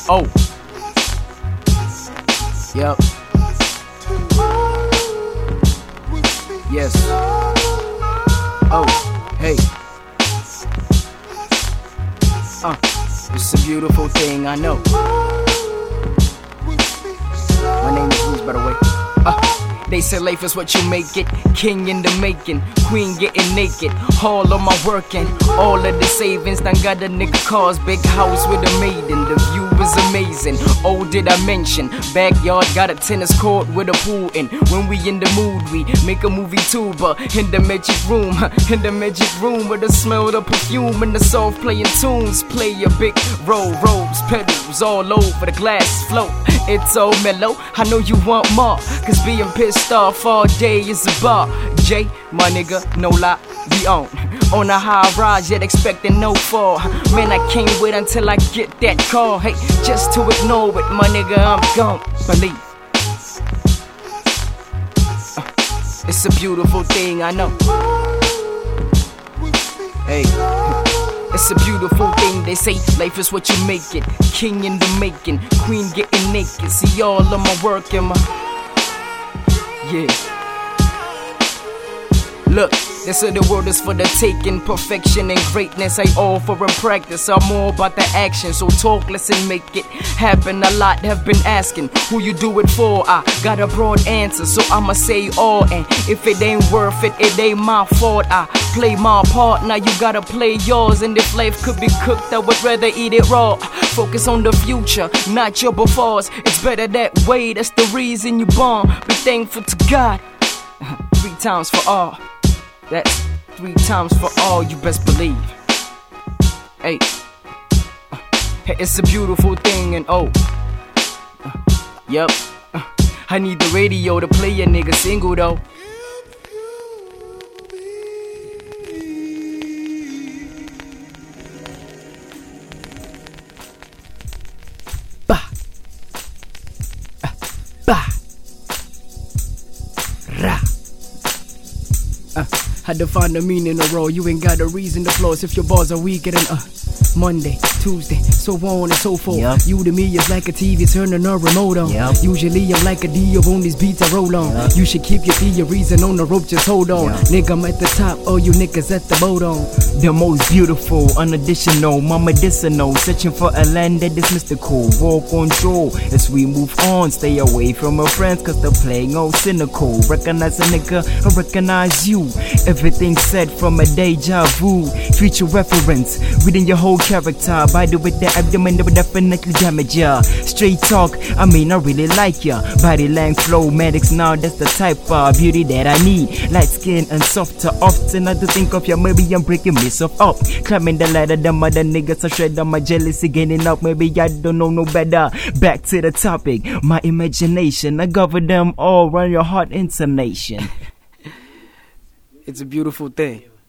Oh. Yep. Yes. Oh. Hey. It's a beautiful thing, I know. My name is Bruce, by the way. They say life is what you make it. King in the making, queen getting naked. All of my working, all of the savings. Done got a nigga cars, big house with a maiden. The view is amazing. Oh, did I mention? Backyard got a tennis court with a pool in. When we in the mood, we make a movie too. But in the magic room, with the smell of the perfume and the soft playing tunes. Play a big role, robes, pedals all over the glass float. It's so mellow, I know you want more. Cause being pissed off all day is a bar. Jay, my nigga, no lie, we on a high rise, yet expecting no fall. Man, I can't wait until I get that call. Hey, just to ignore it, my nigga, I'm gon' believe. It's a beautiful thing, I know. Hey, it's a beautiful thing. They say life is what you make it. King in the making, queen getting naked. See all of my work and my... Yeah. Look, they say the world is for the taking. Perfection and greatness I offer and practice. I'm more about the action, so talk less and make it happen. A lot have been asking who you do it for. I got a broad answer, so I'ma say all. And if it ain't worth it, it ain't my fault. I play my part, now you gotta play yours. And if life could be cooked, I would rather eat it raw. Focus on the future, not your befores. It's better that way, that's the reason you born. Be thankful to God 3 times for all. That's 3 times for all, you best believe. Hey, it's a beautiful thing and yep. I need the radio to play a nigga single though. Bah, bah, ra. Had to find the meaning of raw. You ain't got a reason to floss if your bars are weaker than Monday, Tuesday, so on and so forth. Yep. You to me is like a TV turning a remote on. Yep. Usually I'm like a Dio on these beats I roll on. Yep. You should keep your theories on the rope, just hold on. Yep. Nigga, I'm at the top, all you niggas at the boat on. The most beautiful, unadditional, my medicinal. Searching for a land that is mystical. Walk on shore as we move on. Stay away from our friends cause they're playing all cynical. Recognize a nigga, I recognize you. Everything said from a deja vu. Future reference within your whole character. By the way, the abdomen that would definitely damage ya. Straight talk, I mean I really like ya. Body length, flow, medics, now that's the type of beauty that I need. Light skin and softer. Often I do think of ya, maybe I'm breaking myself up. Climbing the ladder, the mother niggas are shredder. My jealousy gaining up, maybe I don't know no better. Back to the topic, my imagination, I govern them all, run your heart intonation. It's a beautiful thing.